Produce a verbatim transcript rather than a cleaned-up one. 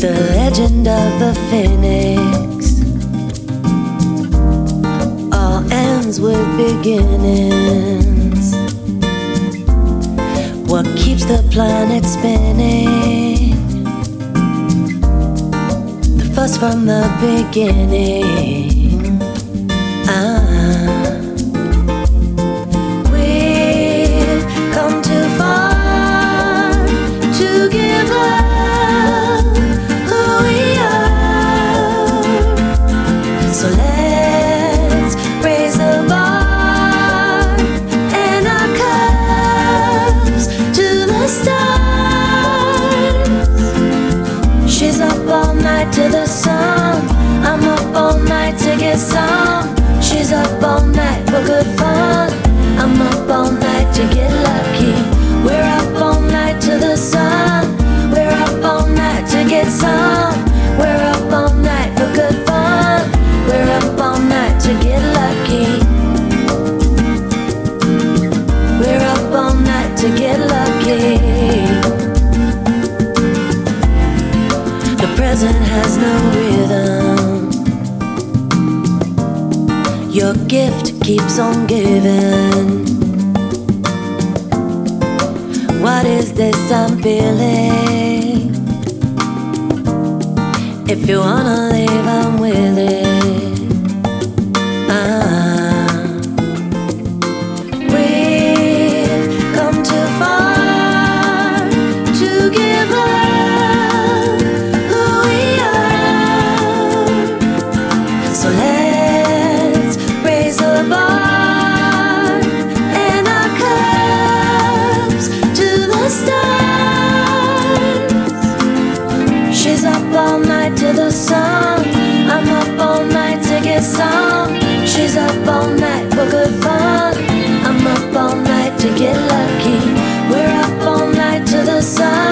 The legend of the phoenix all ends with beginnings. What keeps the planet spinning? The fuss from the beginning. Ah. We've come too far to give up who we are. So let's raise the bar and our cups to the stars. She's up all night to the sun. I'm up all night to get some. She's up all night for good fun. I'm up all night to get lucky. We're up all night to the sun. We're up all night to get some. We're up all night for good fun. We're up all night to get lucky. We're up all night to get lucky. The present has no rhythm. Your gift keeps on giving. What is this I'm feeling? If you wanna leave, I'm with it. Ah. We've come too far to give up who we are. So let's raise the bar and our cups to the stars. She's up all night to the sun. I'm up all night to get some. She's up all night for good fun. I'm up all night to get lucky. We're up all night to the sun.